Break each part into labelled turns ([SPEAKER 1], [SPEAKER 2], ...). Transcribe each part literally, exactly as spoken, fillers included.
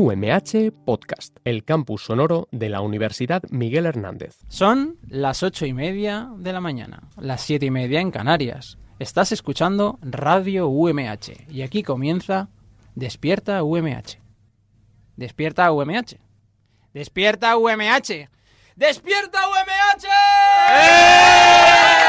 [SPEAKER 1] U M H Podcast, el campus sonoro de la Universidad Miguel Hernández.
[SPEAKER 2] Son las ocho y media de la mañana, las siete y media en Canarias. Estás escuchando Radio U M H y aquí comienza Despierta U M H. Despierta U M H. Despierta U M H. ¡Despierta U M H! ¡Eh!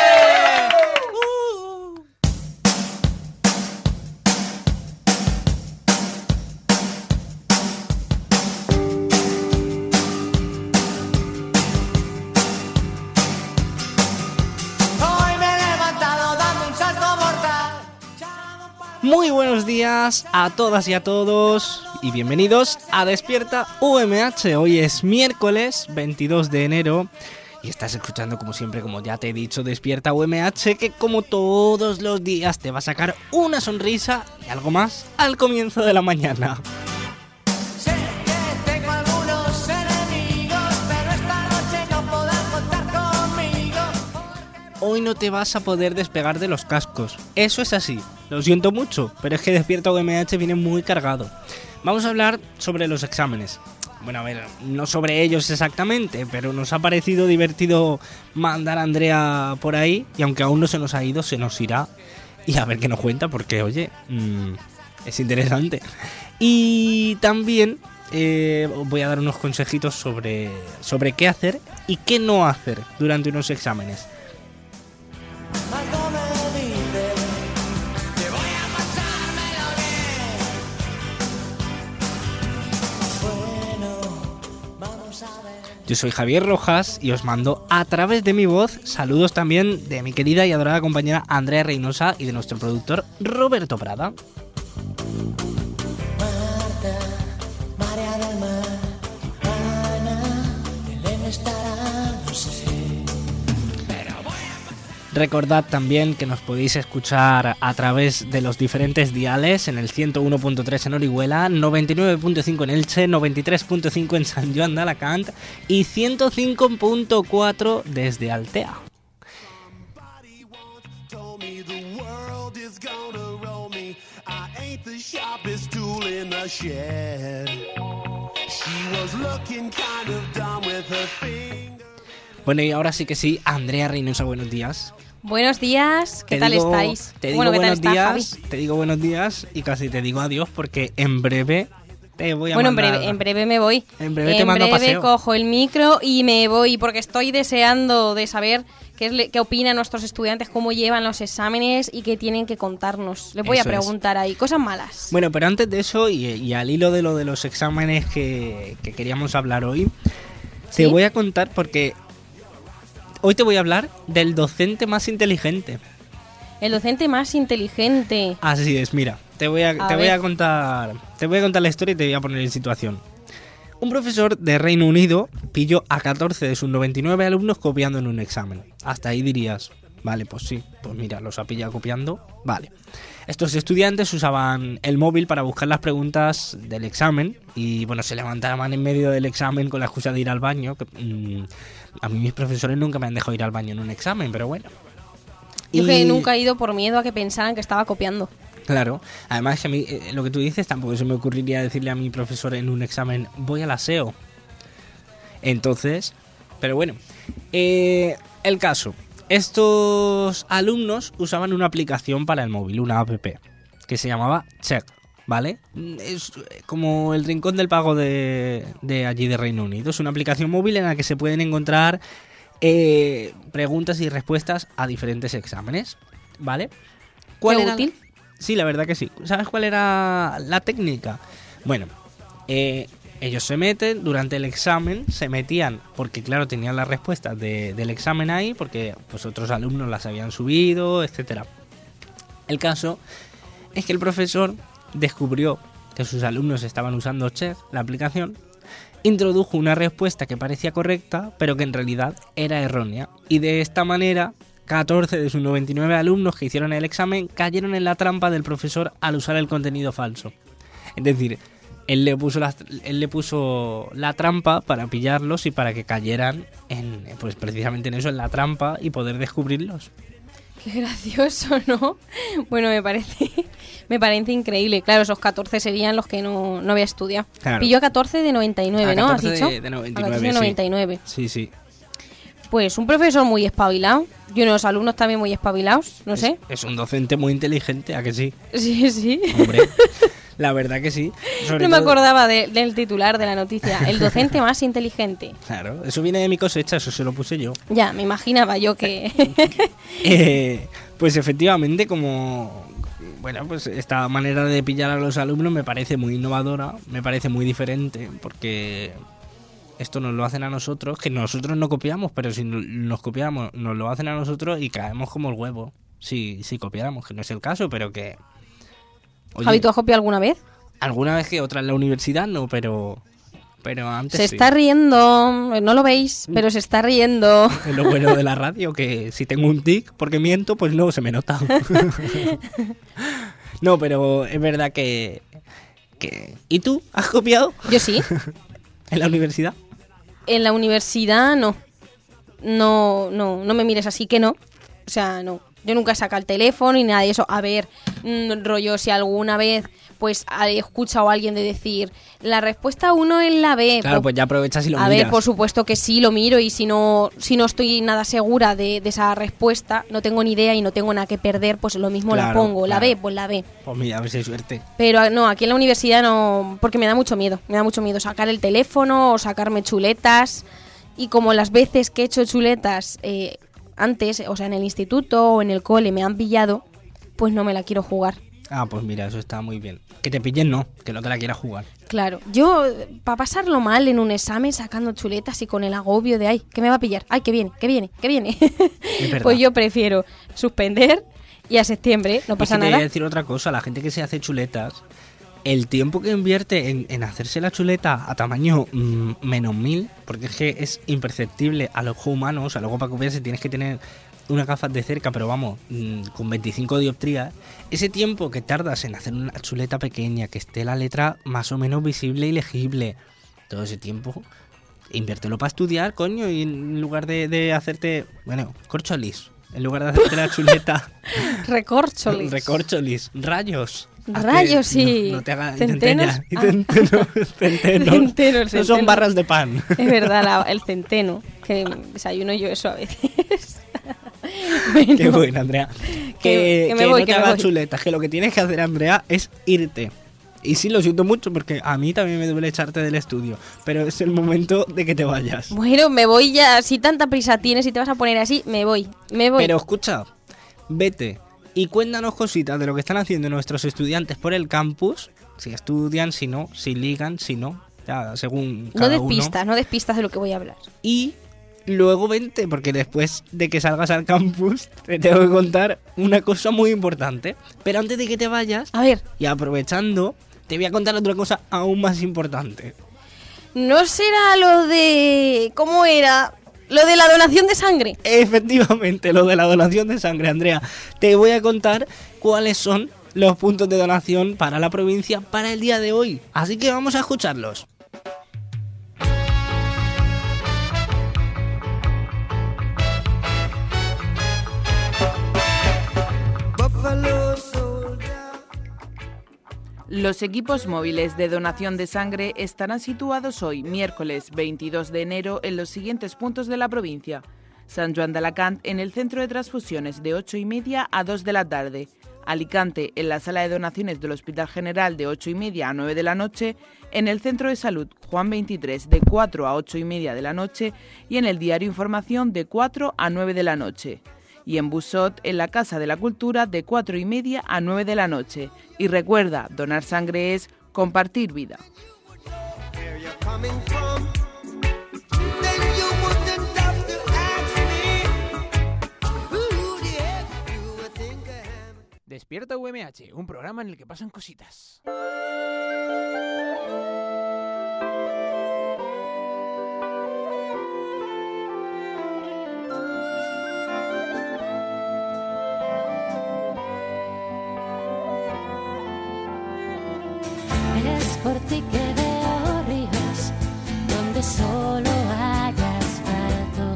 [SPEAKER 3] Muy buenos días a todas y a todos y bienvenidos a Despierta U M H. Hoy es miércoles veintidós de enero y estás escuchando, como siempre, como ya te he dicho, Despierta U M H, que como todos los días te va a sacar una sonrisa y algo más al comienzo de la mañana. Hoy no te vas a poder despegar de los cascos. Eso es así. Lo siento mucho, pero es que Despierta U M H viene muy cargado. Vamos a hablar sobre los exámenes. Bueno, a ver, no sobre ellos exactamente, pero nos ha parecido divertido mandar a Andrea por ahí. Y aunque aún no se nos ha ido, se nos irá. Y a ver qué nos cuenta, porque, oye, mmm, es interesante. Y también eh, voy a dar unos consejitos sobre, sobre qué hacer y qué no hacer durante unos exámenes. Yo soy Javier Rojas y os mando a través de mi voz saludos también de mi querida y adorada compañera Andrea Reynosa y de nuestro productor Roberto Prada. Marta, María del Mar, Ana, Belén estará, no sé. Recordad también que nos podéis escuchar a través de los diferentes diales en el ciento uno punto tres en Orihuela, noventa y nueve punto cinco en Elche, noventa y tres punto cinco en San Joan de Alacant y ciento cinco punto cuatro desde Altea. Bueno, y ahora sí que sí, Andrea Reynosa, buenos días.
[SPEAKER 4] Buenos días, ¿qué
[SPEAKER 3] te
[SPEAKER 4] tal
[SPEAKER 3] digo,
[SPEAKER 4] estáis?
[SPEAKER 3] Te digo
[SPEAKER 4] bueno, ¿qué
[SPEAKER 3] buenos
[SPEAKER 4] tal
[SPEAKER 3] días,
[SPEAKER 4] estás, Javi?
[SPEAKER 3] Te digo buenos días y casi te digo adiós porque en breve te voy a
[SPEAKER 4] bueno,
[SPEAKER 3] mandar...
[SPEAKER 4] Bueno, en breve, en breve me voy.
[SPEAKER 3] En breve
[SPEAKER 4] en
[SPEAKER 3] te mando a
[SPEAKER 4] breve
[SPEAKER 3] paseo.
[SPEAKER 4] Cojo el micro y me voy porque estoy deseando de saber qué, es le, qué opinan nuestros estudiantes, cómo llevan los exámenes y qué tienen que contarnos. Les voy
[SPEAKER 3] Eso
[SPEAKER 4] a preguntar
[SPEAKER 3] es.
[SPEAKER 4] ahí, cosas malas.
[SPEAKER 3] Bueno, pero antes de eso y, y al hilo de lo de los exámenes que, que queríamos hablar hoy,
[SPEAKER 4] ¿Sí?
[SPEAKER 3] te voy a contar porque... Hoy te voy a hablar del docente más inteligente.
[SPEAKER 4] El docente más inteligente.
[SPEAKER 3] Así es, mira, te voy a,
[SPEAKER 4] A
[SPEAKER 3] te voy
[SPEAKER 4] ver.
[SPEAKER 3] a contar, te voy a contar la historia y te voy a poner en situación. Un profesor de Reino Unido pilló a catorce de sus noventa y nueve alumnos copiando en un examen. Hasta ahí dirías, vale, pues sí, pues mira, los ha pillado copiando, vale. Estos estudiantes usaban el móvil para buscar las preguntas del examen y, bueno, se levantaban en medio del examen con la excusa de ir al baño. Que, mmm, a mí mis profesores nunca me han dejado ir al baño en un examen, pero bueno.
[SPEAKER 4] Yo
[SPEAKER 3] Y...
[SPEAKER 4] que nunca he ido por miedo a que pensaran que estaba copiando.
[SPEAKER 3] Claro, además que a mí, eh, lo que tú dices, tampoco se me ocurriría decirle a mi profesor en un examen, voy al aseo. Entonces, pero bueno, eh, el caso, estos alumnos usaban una aplicación para el móvil, una app, que se llamaba Check, ¿vale? Es como el rincón del pago de, de allí de Reino Unido, es una aplicación móvil en la que se pueden encontrar eh, preguntas y respuestas a diferentes exámenes, ¿vale? ¿Cuál
[SPEAKER 4] ¿Qué
[SPEAKER 3] era
[SPEAKER 4] útil?
[SPEAKER 3] La... Sí, la verdad que sí. ¿Sabes cuál era la técnica? Bueno, eh, ellos se meten durante el examen, se metían, porque claro, tenían las respuestas de, del examen ahí, porque pues otros alumnos las habían subido, etcétera. El caso es que el profesor descubrió que sus alumnos estaban usando Check, la aplicación, introdujo una respuesta que parecía correcta, pero que en realidad era errónea, y de esta manera catorce de sus noventa y nueve alumnos que hicieron el examen cayeron en la trampa del profesor al usar el contenido falso. Es decir, él le puso la, él le puso la trampa para pillarlos y para que cayeran en, pues precisamente en eso, en la trampa, y poder descubrirlos.
[SPEAKER 4] Qué gracioso, ¿no? Bueno, me parece Me parece increíble. Claro, esos catorce serían los que no, no había estudiado.
[SPEAKER 3] Claro.
[SPEAKER 4] Pilló a catorce de noventa y nueve,
[SPEAKER 3] A
[SPEAKER 4] ¿no? ¿Has
[SPEAKER 3] catorce
[SPEAKER 4] dicho?
[SPEAKER 3] de, de noventa y
[SPEAKER 4] A
[SPEAKER 3] nueve,
[SPEAKER 4] catorce de noventa y nueve.
[SPEAKER 3] Sí, sí.
[SPEAKER 4] Pues un profesor muy espabilado. Y unos alumnos también muy espabilados, no
[SPEAKER 3] es,
[SPEAKER 4] sé.
[SPEAKER 3] Es un docente muy inteligente, ¿a que sí?
[SPEAKER 4] Sí, sí.
[SPEAKER 3] Hombre, la verdad que sí. Sobre
[SPEAKER 4] No me
[SPEAKER 3] todo-
[SPEAKER 4] acordaba de- del titular de la noticia. El docente más inteligente.
[SPEAKER 3] Claro, eso viene de mi cosecha, eso se lo puse yo.
[SPEAKER 4] Ya, me imaginaba yo que...
[SPEAKER 3] Eh, pues efectivamente, como... Bueno, pues esta manera de pillar a los alumnos me parece muy innovadora, me parece muy diferente, porque esto nos lo hacen a nosotros, que nosotros no copiamos, pero si no- nos copiamos, nos lo hacen a nosotros y caemos como el huevo. Si, si copiáramos, que no es el caso, pero que... Oye,
[SPEAKER 4] Javi, ¿tú has copiado alguna vez?
[SPEAKER 3] alguna vez que otra en la universidad no, pero... Pero antes
[SPEAKER 4] Se
[SPEAKER 3] sí.
[SPEAKER 4] está riendo, no lo veis, pero se está riendo.
[SPEAKER 3] Es lo bueno de la radio, que si tengo un tic porque miento, pues no se me nota. No, pero es verdad que, que... ¿Y tú? ¿Has copiado
[SPEAKER 4] Yo sí.
[SPEAKER 3] en la universidad?
[SPEAKER 4] En la universidad no. No, no, no me mires así que no. O sea, no. Yo nunca he sacado el teléfono ni nada de eso. A ver, mm, rollo, si alguna vez pues he escuchado a alguien de decir la respuesta uno es la B.
[SPEAKER 3] Claro, pues ya aprovechas y lo
[SPEAKER 4] a
[SPEAKER 3] miras.
[SPEAKER 4] ver, por supuesto que sí, lo miro y si no si no estoy nada segura de, de esa respuesta, no tengo ni idea y no tengo nada que perder, pues lo mismo la
[SPEAKER 3] Claro,
[SPEAKER 4] pongo. La
[SPEAKER 3] claro.
[SPEAKER 4] B, pues la B.
[SPEAKER 3] Pues mira, a ver si hay suerte.
[SPEAKER 4] Pero no, aquí en la universidad no, porque me da mucho miedo, me da mucho miedo sacar el teléfono o sacarme chuletas. Y como las veces que he hecho chuletas eh, antes, o sea, en el instituto o en el cole me han pillado, pues no me la quiero jugar.
[SPEAKER 3] Ah, pues mira, eso está muy bien. Que te pillen no, que no te la quieras jugar.
[SPEAKER 4] Claro, yo para pasarlo mal en un examen sacando chuletas y con el agobio de, ay, ¿qué me va a pillar? Ay, que viene, que viene, que viene.
[SPEAKER 3] verdad.
[SPEAKER 4] Pues yo prefiero suspender y a septiembre no
[SPEAKER 3] Y
[SPEAKER 4] pasa
[SPEAKER 3] es que te voy
[SPEAKER 4] nada.
[SPEAKER 3] a decir otra cosa, la gente que se hace chuletas, el tiempo que invierte en, en hacerse la chuleta a tamaño mm, menos mil, porque es que es imperceptible al ojo humano, o sea, luego para copiarse tienes que tener unas gafas de cerca, pero vamos, mm, con veinticinco dioptrías, ese tiempo que tardas en hacer una chuleta pequeña, que esté la letra más o menos visible y legible, todo ese tiempo, inviértelo para estudiar, coño, y en lugar de, de hacerte, bueno, corcholis, en lugar de hacerte la chuleta...
[SPEAKER 4] Recorcholis.
[SPEAKER 3] Recorcholis, rayos.
[SPEAKER 4] Rayos,
[SPEAKER 3] Hazte-
[SPEAKER 4] sí.
[SPEAKER 3] No, no te hagas
[SPEAKER 4] ¿Centenos?
[SPEAKER 3] centella. Y centeno, centeno.
[SPEAKER 4] Centeno, el
[SPEAKER 3] No son
[SPEAKER 4] centeno.
[SPEAKER 3] barras de pan.
[SPEAKER 4] Es verdad, la- el centeno, que desayuno yo eso a veces. Bueno,
[SPEAKER 3] Qué bueno, Andrea. Que,
[SPEAKER 4] que me
[SPEAKER 3] que
[SPEAKER 4] voy,
[SPEAKER 3] no
[SPEAKER 4] que
[SPEAKER 3] te
[SPEAKER 4] me
[SPEAKER 3] hagas
[SPEAKER 4] voy.
[SPEAKER 3] chuletas, que lo que tienes que hacer, Andrea, es irte. Y sí, lo siento mucho porque a mí también me duele echarte del estudio. Pero es el momento de que te vayas.
[SPEAKER 4] Bueno, me voy ya. Si tanta prisa tienes y te vas a poner así, me voy. Me voy.
[SPEAKER 3] Pero escucha, vete y cuéntanos cositas de lo que están haciendo nuestros estudiantes por el campus. Si estudian, si no, si ligan, si no. Ya, según
[SPEAKER 4] no
[SPEAKER 3] cada
[SPEAKER 4] des
[SPEAKER 3] uno.
[SPEAKER 4] pistas, no des pistas de lo que voy a hablar.
[SPEAKER 3] Y luego vente, porque después de que salgas al campus te tengo que contar una cosa muy importante. Pero antes de que te vayas,
[SPEAKER 4] A ver,
[SPEAKER 3] y aprovechando, te voy a contar otra cosa aún más importante.
[SPEAKER 4] ¿no será lo de... ¿Cómo era? Lo de la donación de sangre.
[SPEAKER 3] Efectivamente, lo de la donación de sangre, Andrea. Te voy a contar cuáles son los puntos de donación para la provincia para el día de hoy. Así que vamos a escucharlos.
[SPEAKER 5] Los equipos móviles de donación de sangre estarán situados hoy, miércoles veintidós de enero, en los siguientes puntos de la provincia. San Joan de Alacant, en el centro de transfusiones, de ocho y media a dos de la tarde. Alicante, en la sala de donaciones del Hospital General, de ocho y media a nueve de la noche. En el centro de salud Juan veintitrés, de cuatro a ocho y media de la noche. Y en el diario Información, de cuatro a nueve de la noche. Y en Busot, en la Casa de la Cultura, de cuatro y media a nueve de la noche. Y recuerda, donar sangre es compartir vida.
[SPEAKER 2] Despierta U M H, un programa en el que pasan cositas.
[SPEAKER 6] Es por ti que veo ríos donde solo hay asfalto.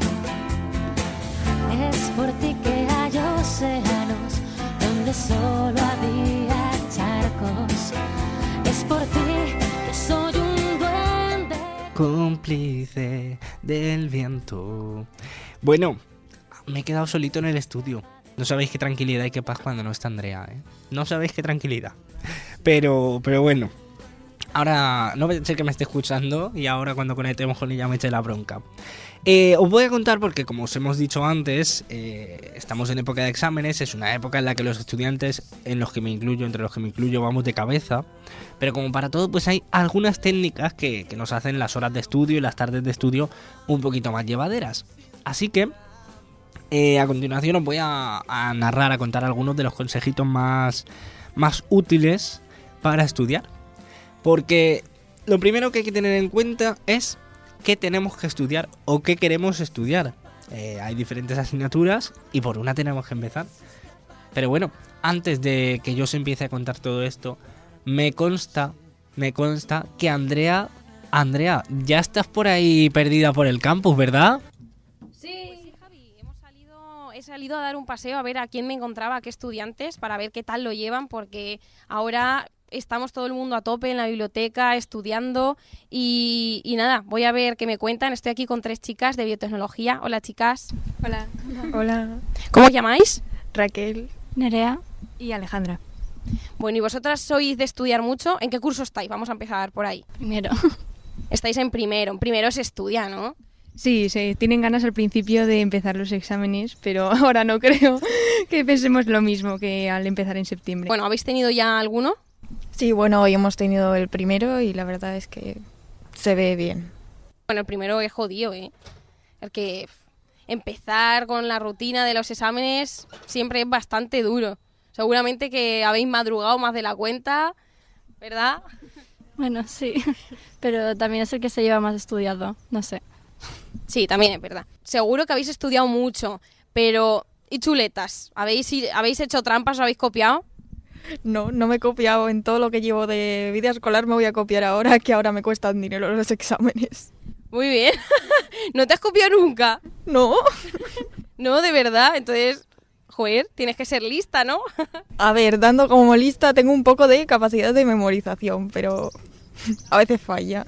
[SPEAKER 6] Es por ti que hay océanos donde solo había charcos.
[SPEAKER 3] cómplice del viento. Bueno, me he quedado solito en el estudio. No sabéis qué tranquilidad y qué paz cuando no está Andrea, ¿eh? No sabéis qué tranquilidad. Pero, pero bueno. Ahora, no sé que me esté escuchando y ahora cuando conectemos con ella me eche la bronca. Eh, os voy a contar porque, como os hemos dicho antes, eh, estamos en época de exámenes. Es una época en la que los estudiantes, en los que me incluyo, entre los que me incluyo, vamos de cabeza. Pero como para todo, pues hay algunas técnicas que, que nos hacen las horas de estudio y las tardes de estudio un poquito más llevaderas. Así que... Eh, a continuación os voy a, a narrar, a contar algunos de los consejitos más, más útiles para estudiar. Porque lo primero que hay que tener en cuenta es qué tenemos que estudiar o qué queremos estudiar. Eh, hay diferentes asignaturas y por una tenemos que empezar. Pero bueno, antes de que yo os empiece a contar todo esto, me consta, me consta que Andrea, Andrea, ya estás por ahí perdida por el campus, ¿verdad?
[SPEAKER 4] He salido a dar un paseo a ver a quién me encontraba, a qué estudiantes, para ver qué tal lo llevan, porque ahora estamos todo el mundo a tope en la biblioteca, estudiando, y, y nada, voy a ver qué me cuentan. Estoy aquí con tres chicas de biotecnología. Hola, chicas.
[SPEAKER 7] Hola. Hola.
[SPEAKER 4] ¿Cómo os llamáis?
[SPEAKER 7] Raquel,
[SPEAKER 8] Nerea
[SPEAKER 7] y Alejandra.
[SPEAKER 4] Bueno, ¿y vosotras sois de estudiar mucho? ¿En qué curso estáis? Vamos a empezar por ahí.
[SPEAKER 8] primero.
[SPEAKER 4] Estáis en primero. En primero se estudia, ¿no?
[SPEAKER 7] Sí, sí, tienen ganas al principio de empezar los exámenes, pero ahora no creo que pensemos lo mismo que al empezar en septiembre.
[SPEAKER 4] Bueno, ¿habéis tenido ya alguno?
[SPEAKER 9] Sí, bueno, hoy hemos tenido el primero y la verdad es que se ve bien.
[SPEAKER 4] Bueno, el primero es jodido, ¿eh? El que empezar con la rutina de los exámenes siempre es bastante duro. Seguramente que habéis madrugado más de la cuenta, ¿verdad?
[SPEAKER 8] Bueno, sí, pero también es el que se lleva más estudiado, no sé.
[SPEAKER 4] Sí, también es verdad. Seguro que habéis estudiado mucho, pero... ¿Y chuletas? ¿Habéis, ¿habéis hecho trampas o habéis copiado?
[SPEAKER 9] No, no me he copiado en todo lo que llevo de vida escolar, me voy a copiar ahora, que ahora me cuestan dinero los exámenes.
[SPEAKER 4] Muy bien. ¿No te has copiado nunca?
[SPEAKER 9] No.
[SPEAKER 4] No, de verdad. Entonces, joder, tienes que ser lista, ¿no?
[SPEAKER 9] A ver, dando como lista tengo un poco de capacidad de memorización, pero a veces falla.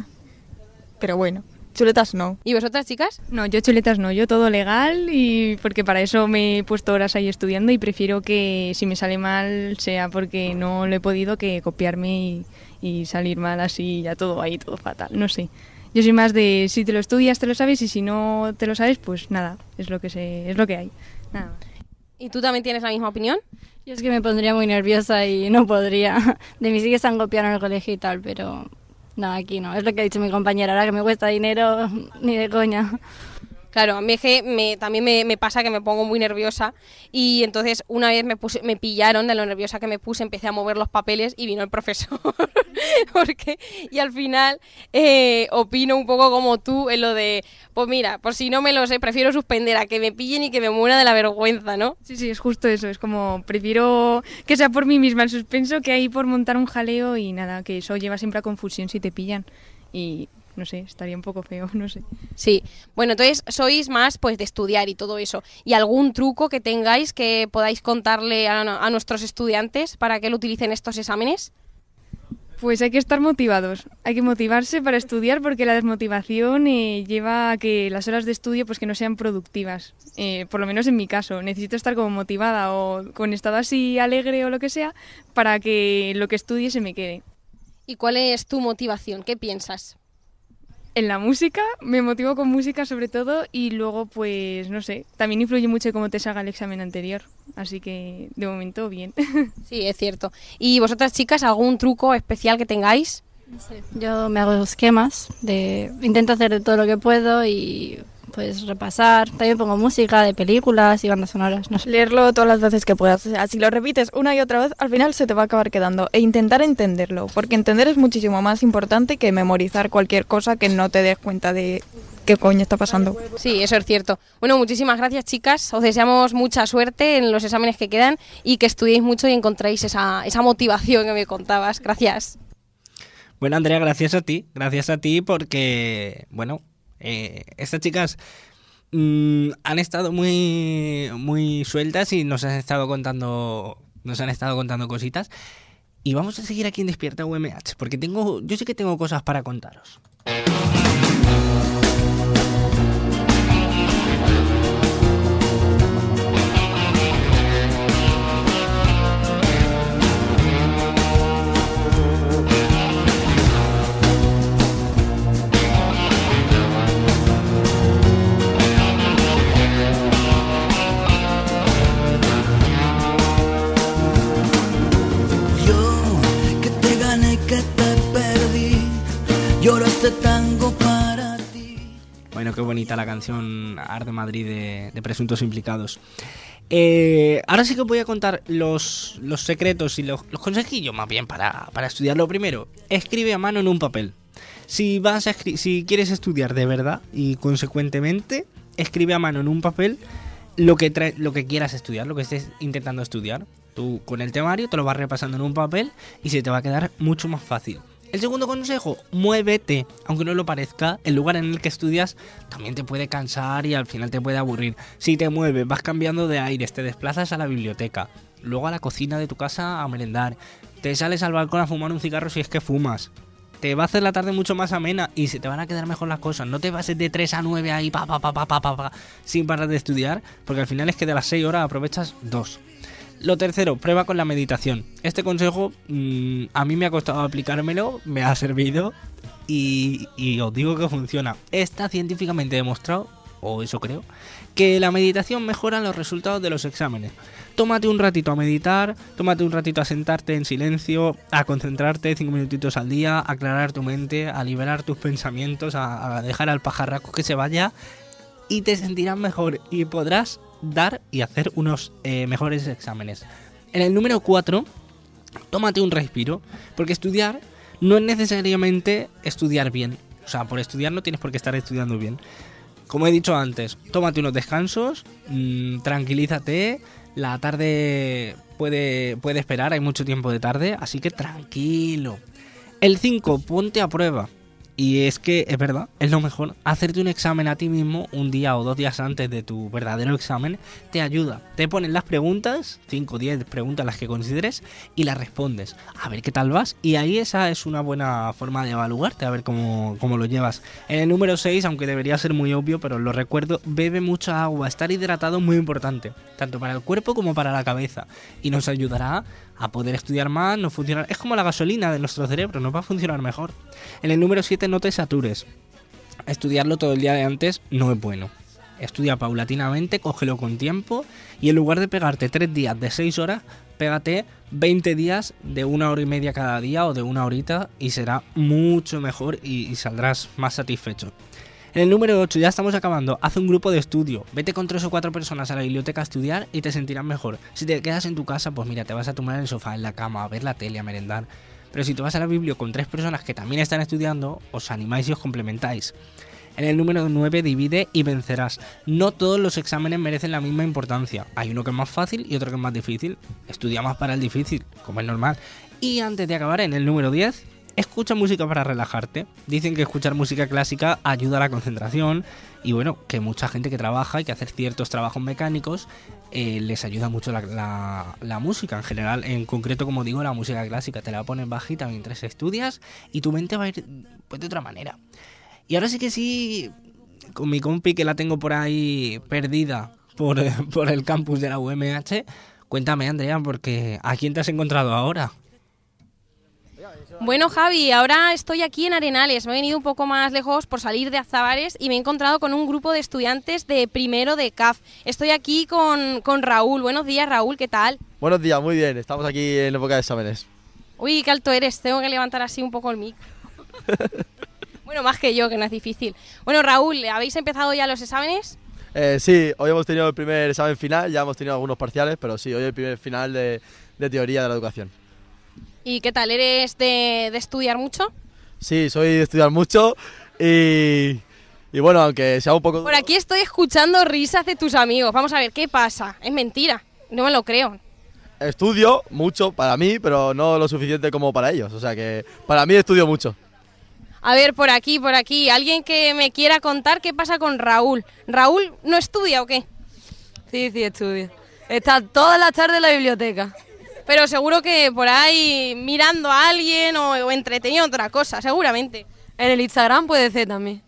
[SPEAKER 9] Pero bueno. Chuletas no.
[SPEAKER 4] ¿Y vosotras, chicas?
[SPEAKER 7] No, yo chuletas no, yo todo legal, y porque para eso me he puesto horas ahí estudiando y prefiero que si me sale mal sea porque no lo he podido que copiarme y, y salir mal así, ya todo ahí, todo fatal, no sé. Yo soy más de si te lo estudias te lo sabes y si no te lo sabes pues nada, es lo que se, es lo que hay. Nada.
[SPEAKER 4] ¿Y tú también tienes la misma opinión?
[SPEAKER 8] Yo es que me pondría muy nerviosa y no podría. De mí sí que se han copiado en el colegio y tal, pero... No, aquí no. Es lo que ha dicho mi compañera. Ahora que me cuesta dinero, ni de coña.
[SPEAKER 4] Claro, a mí es que me, también me, me pasa que me pongo muy nerviosa y entonces una vez me puse, me pillaron de lo nerviosa que me puse, empecé a mover los papeles y vino el profesor. Porque, y al final eh, opino un poco como tú en lo de, pues mira, por si no me lo sé, prefiero suspender a que me pillen y que me muera de la vergüenza, ¿no?
[SPEAKER 7] Sí, sí, es justo eso. Es como, prefiero que sea por mí misma el suspenso que ahí por montar un jaleo y nada, que eso lleva siempre a confusión si te pillan. Y... no sé, estaría un poco feo, no sé.
[SPEAKER 4] Sí, bueno, entonces sois más pues de estudiar y todo eso. ¿Y algún truco que tengáis que podáis contarle a, a nuestros estudiantes para que lo utilicen estos exámenes?
[SPEAKER 7] Pues hay que estar motivados, hay que motivarse para estudiar porque la desmotivación eh, lleva a que las horas de estudio pues que no sean productivas. Eh, por lo menos en mi caso, necesito estar como motivada o con estado así alegre o lo que sea para que lo que estudie se me quede.
[SPEAKER 4] ¿Y cuál es tu motivación? ¿Qué piensas?
[SPEAKER 7] En la música, me motivo con música sobre todo y luego pues no sé, también influye mucho cómo te salga el examen anterior, así que de momento bien.
[SPEAKER 4] Sí, es cierto. ¿Y vosotras chicas, algún truco especial que tengáis?
[SPEAKER 8] No sé, yo me hago esquemas, de intento hacer de todo lo que puedo y pues repasar, también pongo música de películas y bandas sonoras, no sé.
[SPEAKER 9] Leerlo todas las veces que puedas, o sea, si lo repites una y otra vez, al final se te va a acabar quedando, e intentar entenderlo, porque entender es muchísimo más importante que memorizar cualquier cosa que no te des cuenta de qué coño está pasando.
[SPEAKER 4] Sí, eso es cierto. Bueno, muchísimas gracias, chicas, os deseamos mucha suerte en los exámenes que quedan y que estudiéis mucho y encontréis esa, esa motivación que me contabas. Gracias.
[SPEAKER 3] Bueno, Andrea, gracias a ti, gracias a ti porque, bueno... Eh, estas chicas mmm, han estado muy muy sueltas y nos han estado contando nos han estado contando cositas y vamos a seguir aquí en Despierta U M H porque tengo yo sé que tengo cosas para contaros.
[SPEAKER 10] lloro este tango para ti.
[SPEAKER 3] Bueno, qué bonita la canción Arde Madrid de, de Presuntos Implicados. Eh, ahora sí que voy a contar los, los secretos y los, los consejillos más bien para, para estudiar. Lo primero, escribe a mano en un papel. Si, vas a escri- si quieres estudiar de verdad y consecuentemente, escribe a mano en un papel lo que, tra- lo que quieras estudiar, lo que estés intentando estudiar. Tú con el temario te lo vas repasando en un papel y se te va a quedar mucho más fácil. El segundo consejo, muévete. Aunque no lo parezca, el lugar en el que estudias también te puede cansar y al final te puede aburrir. Si te mueves, vas cambiando de aires, te desplazas a la biblioteca, luego a la cocina de tu casa a merendar, te sales al balcón a fumar un cigarro si es que fumas. Te va a hacer la tarde mucho más amena y se te van a quedar mejor las cosas. No te pases de tres a nueve ahí pa pa pa pa pa pa, pa sin parar de estudiar, porque al final es que de las seis horas aprovechas dos. Lo tercero, prueba con la meditación. Este consejo mmm, a mí me ha costado aplicármelo, me ha servido y, y os digo que funciona. Está científicamente demostrado, o eso creo, que la meditación mejora los resultados de los exámenes. Tómate un ratito a meditar, tómate un ratito a sentarte en silencio, a concentrarte cinco minutitos al día, a aclarar tu mente, a liberar tus pensamientos, a, a dejar al pajarraco que se vaya y te sentirás mejor y podrás dar y hacer unos eh, mejores exámenes. En el número cuatro, tómate un respiro, porque estudiar no es necesariamente estudiar bien. O sea, por estudiar no tienes por qué estar estudiando bien. Como he dicho antes, tómate unos descansos, mmm, tranquilízate, la tarde puede, puede esperar, hay mucho tiempo de tarde, así que tranquilo. El cinco, ponte a prueba. Y es que, es verdad, es lo mejor. Hacerte un examen a ti mismo un día o dos días antes de tu verdadero examen te ayuda. Te ponen las preguntas, cinco o diez preguntas las que consideres, y las respondes. A ver qué tal vas. Y ahí esa es una buena forma de evaluarte, a ver cómo, cómo lo llevas. En el número seis, aunque debería ser muy obvio, pero lo recuerdo, bebe mucha agua. Estar hidratado es muy importante, tanto para el cuerpo como para la cabeza. Y nos ayudará a poder estudiar más, no funcionar. Es como la gasolina de nuestro cerebro, nos va a funcionar mejor. En el número siete, no te satures. Estudiarlo todo el día de antes no es bueno. Estudia paulatinamente, cógelo con tiempo y en lugar de pegarte tres días de seis horas, pégate veinte días de una hora y media cada día o de una horita y será mucho mejor y, y saldrás más satisfecho. En el número ocho, ya estamos acabando, haz un grupo de estudio, vete con tres o cuatro personas a la biblioteca a estudiar y te sentirás mejor. Si te quedas en tu casa, pues mira, te vas a tomar en el sofá, en la cama, a ver la tele, a merendar. Pero si te vas a la biblia con tres personas que también están estudiando, os animáis y os complementáis. En el número nueve, divide y vencerás. No todos los exámenes merecen la misma importancia. Hay uno que es más fácil y otro que es más difícil. Estudia más para el difícil, como es normal. Y antes de acabar, en el número diez... escucha música para relajarte. Dicen que escuchar música clásica ayuda a la concentración y bueno, que mucha gente que trabaja y que hace ciertos trabajos mecánicos eh, les ayuda mucho la, la, la música en general. En concreto, como digo, la música clásica te la pones bajita mientras estudias y tu mente va a ir pues, de otra manera. Y ahora sí que sí, con mi compi que la tengo por ahí perdida por, por el campus de la U M H, cuéntame, Andrea, porque ¿a quién te has encontrado ahora?
[SPEAKER 4] Bueno, Javi, ahora estoy aquí en Arenales. Me he venido un poco más lejos por salir de Azabares y me he encontrado con un grupo de estudiantes de primero de C A F. Estoy aquí con, con Raúl. Buenos días, Raúl, ¿qué tal?
[SPEAKER 11] Buenos días, muy bien. Estamos aquí en época de exámenes.
[SPEAKER 4] Uy, qué alto eres. Tengo que levantar así un poco el mic. Bueno, más que yo, que no es difícil. Bueno, Raúl, ¿habéis empezado ya los exámenes?
[SPEAKER 11] Eh, sí, hoy hemos tenido el primer examen final, ya hemos tenido algunos parciales, pero sí, hoy el primer final de, de teoría de la educación.
[SPEAKER 4] ¿Y qué tal? ¿Eres de, de estudiar mucho?
[SPEAKER 11] Sí, soy de estudiar mucho y, y bueno, aunque sea un poco...
[SPEAKER 4] Por aquí estoy escuchando risas de tus amigos. Vamos a ver, ¿qué pasa? Es mentira, no me lo creo.
[SPEAKER 11] Estudio mucho para mí, pero no lo suficiente como para ellos, o sea que para mí estudio mucho.
[SPEAKER 4] A ver, por aquí, por aquí, alguien que me quiera contar qué pasa con Raúl. ¿Raúl no estudia o qué?
[SPEAKER 12] Sí, sí, estudia. Está todas las tardes en la biblioteca.
[SPEAKER 4] Pero seguro que por ahí mirando a alguien o, o entretenido en otra cosa, seguramente.
[SPEAKER 12] En el Instagram puede ser también.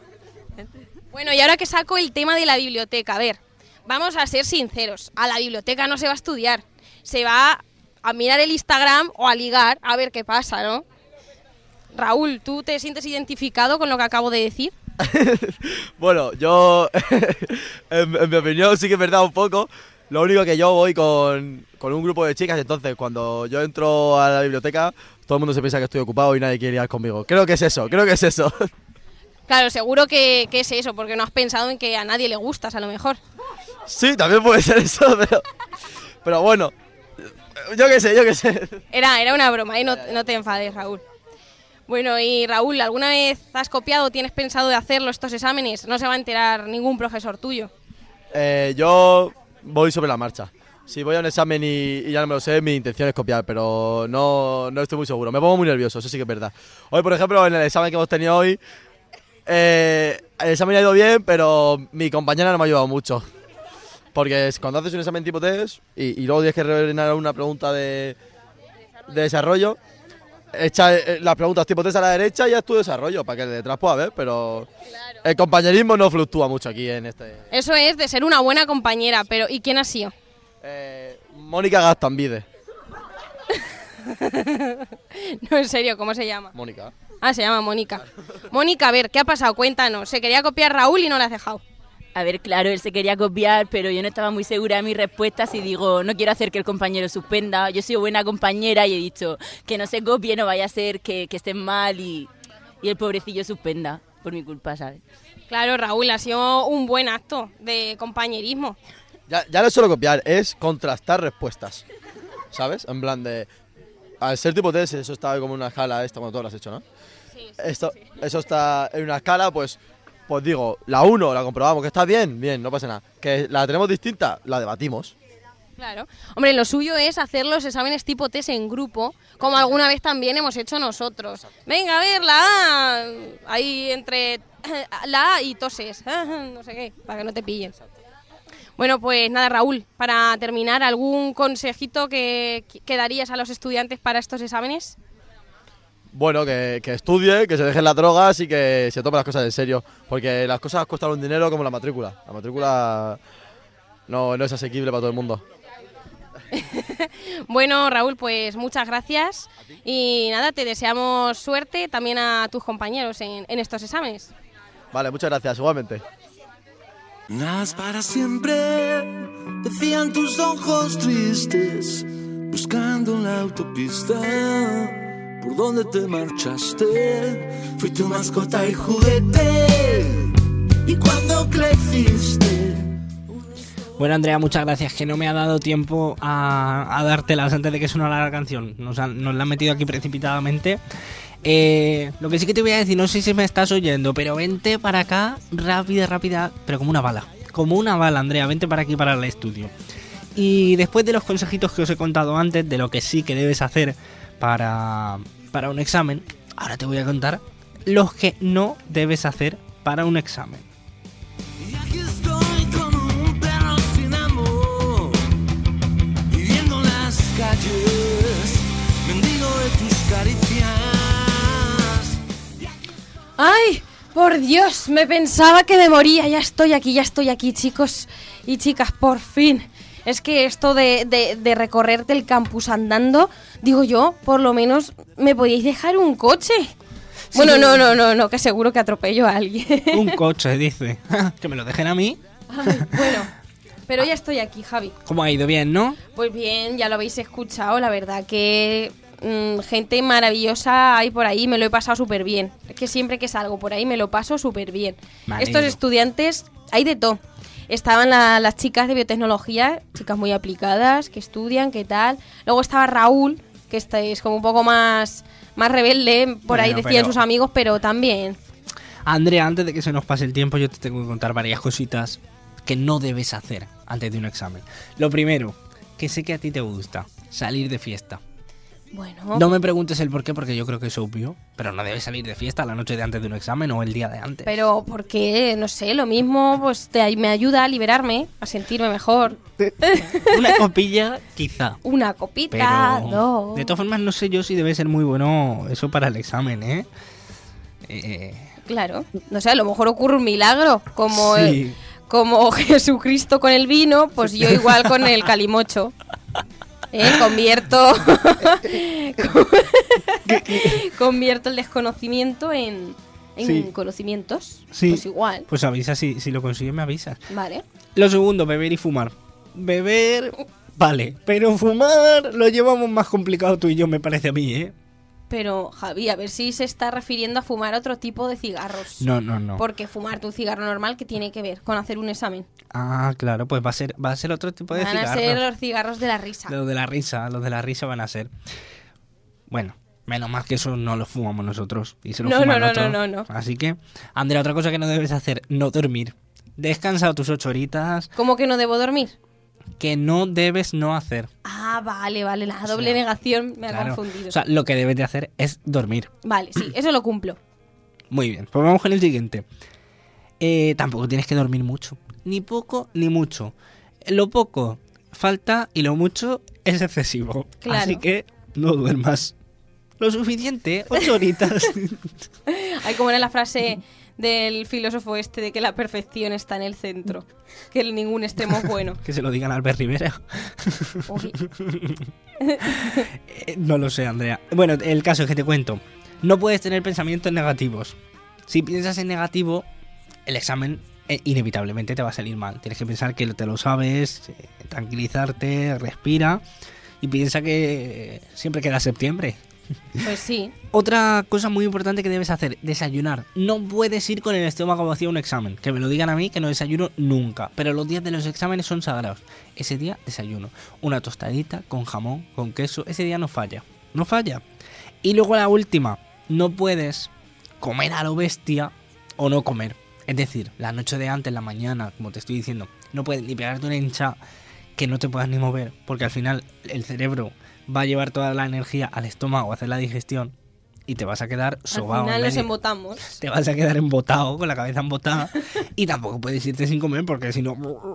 [SPEAKER 4] Bueno, y ahora que saco el tema de la biblioteca, a ver, vamos a ser sinceros, a la biblioteca no se va a estudiar, se va a mirar el Instagram o a ligar a ver qué pasa, ¿no? Raúl, ¿tú te sientes identificado con lo que acabo de decir?
[SPEAKER 11] Bueno, yo, en, en mi opinión sí que es verdad un poco. Lo único que yo voy con, con un grupo de chicas, entonces cuando yo entro a la biblioteca, todo el mundo se piensa que estoy ocupado y nadie quiere ir conmigo. Creo que es eso, creo que es eso.
[SPEAKER 4] Claro, seguro que, que es eso, porque no has pensado en que a nadie le gustas, a lo mejor.
[SPEAKER 11] Sí, también puede ser eso, pero, pero bueno, yo qué sé, yo qué sé.
[SPEAKER 4] Era, era una broma, ¿eh? no, no te enfades, Raúl. Bueno, y Raúl, ¿alguna vez has copiado o tienes pensado de hacerlo estos exámenes? No se va a enterar ningún profesor tuyo.
[SPEAKER 11] Eh, yo voy sobre la marcha. Si voy a un examen y, y ya no me lo sé, mi intención es copiar, pero no, no estoy muy seguro. Me pongo muy nervioso, eso sí que es verdad. Hoy, por ejemplo, en el examen que hemos tenido hoy, eh, el examen ha ido bien, pero mi compañera no me ha ayudado mucho. Porque es cuando haces un examen tipo test y, y luego tienes que rellenar una pregunta de, de desarrollo, echa las preguntas tipo test a la derecha y ya es tu desarrollo, para que de detrás pueda ver, pero claro. El compañerismo no fluctúa mucho aquí en este...
[SPEAKER 4] Eso es de ser una buena compañera, pero ¿y quién ha sido?
[SPEAKER 11] Eh, Mónica Gastambide.
[SPEAKER 4] No, en serio, ¿cómo se llama?
[SPEAKER 11] Mónica.
[SPEAKER 4] Ah, se llama Mónica. Mónica, a ver, ¿qué ha pasado? Cuéntanos. Se quería copiar Raúl y no le has dejado.
[SPEAKER 13] A ver, claro, él se quería copiar, pero yo no estaba muy segura de mis respuestas y digo, no quiero hacer que el compañero suspenda. Yo soy buena compañera y he dicho que no se copie, no vaya a ser que, que estén mal y, y el pobrecillo suspenda por mi culpa, ¿sabes?
[SPEAKER 4] Claro, Raúl, ha sido un buen acto de compañerismo.
[SPEAKER 11] Ya, ya no es solo copiar, es contrastar respuestas, ¿sabes? En plan de... Al ser tipo test, eso está como en una escala esta, cuando tú lo has hecho, ¿no? Sí, sí, Esto, sí. Eso está en una escala, pues... Pues digo, la uno la comprobamos, que está bien, bien, no pasa nada. Que la tenemos distinta, la debatimos.
[SPEAKER 4] Claro. Hombre, lo suyo es hacer los exámenes tipo test en grupo, como alguna vez también hemos hecho nosotros. Venga, a ver, la A, ahí entre la A y toses, no sé qué, para que no te pillen. Bueno, pues nada, Raúl, para terminar, ¿algún consejito que, que darías a los estudiantes para estos exámenes?
[SPEAKER 11] Bueno, que, que estudie, que se dejen las drogas y que se tome las cosas en serio. Porque las cosas cuestan un dinero como la matrícula. La matrícula no, no es asequible para todo el mundo.
[SPEAKER 4] Bueno, Raúl, pues muchas gracias. Y nada, te deseamos suerte también a tus compañeros en, en estos exámenes.
[SPEAKER 11] Vale, muchas gracias, igualmente.
[SPEAKER 10] Nada para siempre, decían tus ojos tristes, buscando en la autopista. ¿Por dónde te marchaste? Fui tu mascota y juguete. ¿Y cuando creciste?
[SPEAKER 3] Bueno, Andrea, muchas gracias, que no me ha dado tiempo a, a dártelas antes de que sonara la canción. Nos, han, nos la han metido aquí precipitadamente. Eh, lo que sí que te voy a decir, no sé si me estás oyendo, pero vente para acá, rápida, rápida, pero como una bala. Como una bala, Andrea, vente para aquí, para el estudio. Y después de los consejitos que os he contado antes, de lo que sí que debes hacer para, para un examen, ahora te voy a contar los que no debes hacer para un examen.
[SPEAKER 10] Y aquí estoy con un perro sin amor, viviendo en las calles, mendigo de tus caricias.
[SPEAKER 4] ¡Ay! Por Dios, me pensaba que me moría. Ya estoy aquí, ya estoy aquí, chicos y chicas, por fin. Es que esto de, de, de recorrerte el campus andando, digo yo, por lo menos me podíais dejar un coche. Sí. Bueno, no, no, no, no, que seguro que atropello a alguien.
[SPEAKER 3] Un coche, dice. Que me lo dejen a mí.
[SPEAKER 4] Ay, bueno, pero ya estoy aquí, Javi.
[SPEAKER 3] ¿Cómo ha ido? Bien, ¿no?
[SPEAKER 4] Pues bien, ya lo habéis escuchado, la verdad que mmm, gente maravillosa hay por ahí, me lo he pasado súper bien. Es que siempre que salgo por ahí me lo paso súper bien. Estos estudiantes, hay de todo. Estaban la, las chicas de biotecnología, chicas muy aplicadas, que estudian, qué tal. Luego estaba Raúl, que es como un poco más, más rebelde, por bueno, ahí decían pero... sus amigos, pero también.
[SPEAKER 3] Andrea, antes de que se nos pase el tiempo, yo te tengo que contar varias cositas que no debes hacer antes de un examen. Lo primero, que sé que a ti te gusta, salir de fiesta.
[SPEAKER 4] Bueno.
[SPEAKER 3] No me preguntes el por qué, porque yo creo que es obvio, pero no debes salir de fiesta la noche de antes de un examen o el día de antes.
[SPEAKER 4] Pero porque, no sé, lo mismo pues te, me ayuda a liberarme, a sentirme mejor.
[SPEAKER 3] Una copilla, quizá.
[SPEAKER 4] Una copita,
[SPEAKER 3] pero,
[SPEAKER 4] no.
[SPEAKER 3] De todas formas, no sé yo si debe ser muy bueno eso para el examen, ¿eh? eh...
[SPEAKER 4] Claro, no sé, a lo mejor ocurre un milagro, como,
[SPEAKER 3] sí.
[SPEAKER 4] el, como Jesucristo con el vino, pues yo igual con el calimocho. Eh, convierto convierto el desconocimiento en, en sí. conocimientos.
[SPEAKER 3] Sí.
[SPEAKER 4] Pues igual.
[SPEAKER 3] Pues avisa, si, si lo consigues me avisas.
[SPEAKER 4] Vale.
[SPEAKER 3] Lo segundo, beber y fumar. beber, vale, pero fumar lo llevamos más complicado tú y yo, me parece a mí, ¿eh?
[SPEAKER 4] Pero, Javi, a ver si se está refiriendo a fumar otro tipo de cigarros.
[SPEAKER 3] No, no, no.
[SPEAKER 4] Porque fumarte un cigarro normal, ¿qué tiene que ver con hacer un examen?
[SPEAKER 3] Ah, claro, pues va a ser, va a ser otro tipo de
[SPEAKER 4] Van
[SPEAKER 3] cigarros.
[SPEAKER 4] a ser los cigarros de la risa.
[SPEAKER 3] Los de la risa, los de la risa van a ser. Bueno, menos mal que eso no lo fumamos nosotros. Y se lo
[SPEAKER 4] No,
[SPEAKER 3] fuman
[SPEAKER 4] no, no,
[SPEAKER 3] otros.
[SPEAKER 4] no, no, no.
[SPEAKER 3] Así que, Andrea, otra cosa que no debes hacer, no dormir. Descansa tus ocho horitas.
[SPEAKER 4] ¿Cómo que no debo dormir?
[SPEAKER 3] Que no debes no hacer.
[SPEAKER 4] Ah, vale, vale, la doble negación me ha
[SPEAKER 3] Claro.
[SPEAKER 4] confundido.
[SPEAKER 3] O sea, lo que debes de hacer es dormir.
[SPEAKER 4] Vale, sí, eso lo cumplo.
[SPEAKER 3] Muy bien, pues vamos con el siguiente. Eh, tampoco tienes que dormir mucho. Ni poco ni mucho. Lo poco falta y lo mucho es excesivo.
[SPEAKER 4] Claro.
[SPEAKER 3] Así que no duermas. Lo suficiente, ocho horitas.
[SPEAKER 4] Hay como era la frase del filósofo este de que la perfección está en el centro. Que ningún extremo es bueno.
[SPEAKER 3] Que se lo digan a Albert Rivera.
[SPEAKER 4] Uy.
[SPEAKER 3] Eh, no lo sé, Andrea. Bueno, el caso es que te cuento. No puedes tener pensamientos negativos. Si piensas en negativo, el examen eh, inevitablemente te va a salir mal. Tienes que pensar que te lo sabes, eh, tranquilizarte, respira y piensa que eh, siempre queda septiembre.
[SPEAKER 4] Pues sí.
[SPEAKER 3] Otra cosa muy importante que debes hacer, desayunar. No puedes ir con el estómago vacío a un examen. Que me lo digan a mí, que no desayuno nunca. Pero los días de los exámenes son sagrados. Ese día desayuno. Una tostadita con jamón, con queso. Ese día no falla. No falla. Y luego la última. No puedes comer a lo bestia o no comer. Es decir, la noche de antes, la mañana, como te estoy diciendo, no puedes ni pegarte una hincha que no te puedas ni mover. Porque al final el cerebro va a llevar toda la energía al estómago a hacer la digestión y te vas a quedar sobao.
[SPEAKER 4] Al final
[SPEAKER 3] en
[SPEAKER 4] nos
[SPEAKER 3] medio.
[SPEAKER 4] embotamos.
[SPEAKER 3] Te vas a quedar embotado, con la cabeza embotada y tampoco puedes irte sin comer porque si no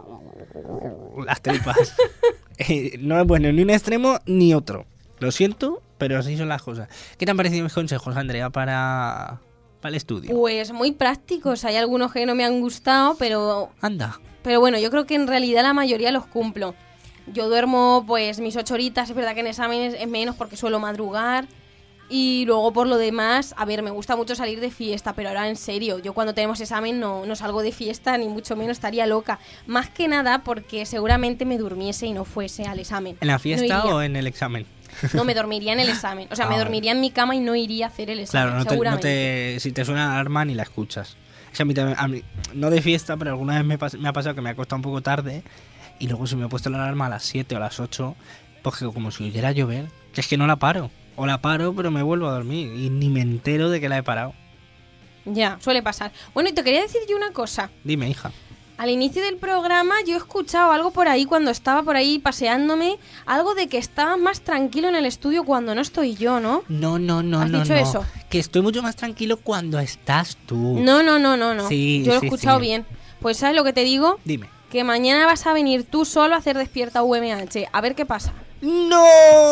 [SPEAKER 3] las tripas. Eh, no es bueno ni un extremo ni otro. Lo siento, pero así son las cosas. ¿Qué te han parecido mis consejos, Andrea, para, para el estudio?
[SPEAKER 4] Pues muy prácticos. Hay algunos que no me han gustado, pero...
[SPEAKER 3] Anda.
[SPEAKER 4] Pero bueno, yo creo que en realidad la mayoría los cumplo. Yo duermo pues mis ocho horitas, es verdad que en exámenes es menos porque suelo madrugar. Y luego por lo demás, a ver, me gusta mucho salir de fiesta, pero ahora en serio, yo cuando tenemos examen no, no salgo de fiesta, ni mucho menos estaría loca. Más que nada porque seguramente me durmiese y no fuese al examen.
[SPEAKER 3] ¿En la fiesta
[SPEAKER 4] No
[SPEAKER 3] o en el examen?
[SPEAKER 4] No, me dormiría en el examen. O sea,
[SPEAKER 3] Ah,
[SPEAKER 4] me
[SPEAKER 3] vale.
[SPEAKER 4] dormiría en mi cama y no iría a hacer el examen,
[SPEAKER 3] Claro, no te, no
[SPEAKER 4] seguramente.
[SPEAKER 3] te, si te suena la alarma ni la escuchas. Es que a mí también, a mí, no de fiesta, pero alguna vez me, pas- me ha pasado que me ha acostado un poco tarde y luego si me he puesto la alarma a las siete o a las ocho, pues que como si oyera llover, que es que no la paro. O la paro, pero me vuelvo a dormir y ni me entero de que la he parado.
[SPEAKER 4] Ya, suele pasar. Bueno, y te quería decir yo una cosa.
[SPEAKER 3] Dime, hija.
[SPEAKER 4] Al inicio del programa yo he escuchado algo por ahí cuando estaba por ahí paseándome, algo de que estabas más tranquilo en el estudio cuando no estoy yo, ¿no?
[SPEAKER 3] No, no, no,
[SPEAKER 4] ¿Has
[SPEAKER 3] no,
[SPEAKER 4] dicho
[SPEAKER 3] no.
[SPEAKER 4] eso?
[SPEAKER 3] Que estoy mucho más tranquilo cuando estás tú.
[SPEAKER 4] No, no, no, no, no.
[SPEAKER 3] Sí,
[SPEAKER 4] yo lo he
[SPEAKER 3] sí,
[SPEAKER 4] escuchado
[SPEAKER 3] sí.
[SPEAKER 4] bien. Pues ¿sabes lo que te digo?
[SPEAKER 3] Dime.
[SPEAKER 4] Que mañana vas a venir tú solo a hacer Despierta U M H. A ver qué pasa.
[SPEAKER 3] ¡No!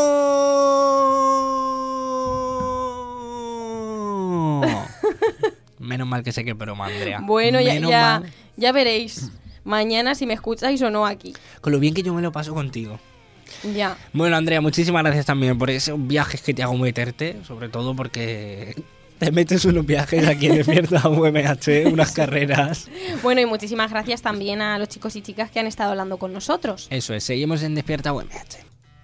[SPEAKER 3] Menos mal que sé que broma, Andrea.
[SPEAKER 4] Bueno, ya,
[SPEAKER 3] Menos
[SPEAKER 4] ya,
[SPEAKER 3] mal.
[SPEAKER 4] ya veréis. Mañana si me escucháis o no aquí.
[SPEAKER 3] Con lo bien que yo me lo paso contigo.
[SPEAKER 4] Ya.
[SPEAKER 3] Bueno, Andrea, muchísimas gracias también por esos viajes que te hago meterte, sobre todo porque te metes unos viajes aquí en Despierta U M H, unas carreras.
[SPEAKER 4] Bueno, y muchísimas gracias también a los chicos y chicas que han estado hablando con nosotros.
[SPEAKER 3] Eso es, seguimos en Despierta U M H.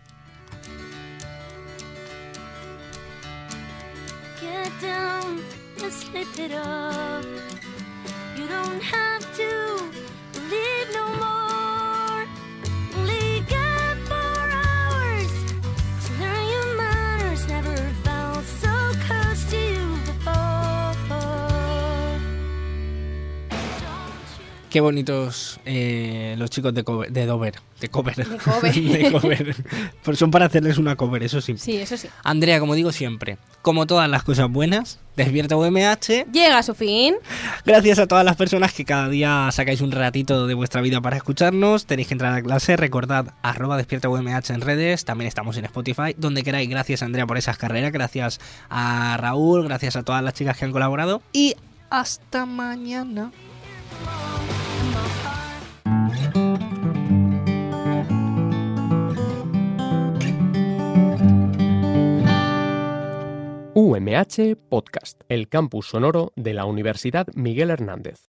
[SPEAKER 6] Get down and slip it off. You don't have to believe no more. Only got four hours to learn your manners. Never felt so close to you before.
[SPEAKER 3] Qué bonitos eh, los chicos de, cover, de Dover. De cover.
[SPEAKER 4] De cover.
[SPEAKER 3] De cover. Pues son para hacerles una cover, eso sí.
[SPEAKER 4] Sí, eso sí.
[SPEAKER 3] Andrea, como digo siempre, como todas las cosas buenas, Despierta U M H.
[SPEAKER 4] Llega a su fin.
[SPEAKER 3] Gracias a todas las personas que cada día sacáis un ratito de vuestra vida para escucharnos. Tenéis que entrar a clase, recordad, arroba Despierta U M H en redes. También estamos en Spotify, donde queráis. Gracias, Andrea, por esas carreras. Gracias a Raúl, gracias a todas las chicas que han colaborado. Y hasta mañana.
[SPEAKER 1] U M H Podcast, el campus sonoro de la Universidad Miguel Hernández.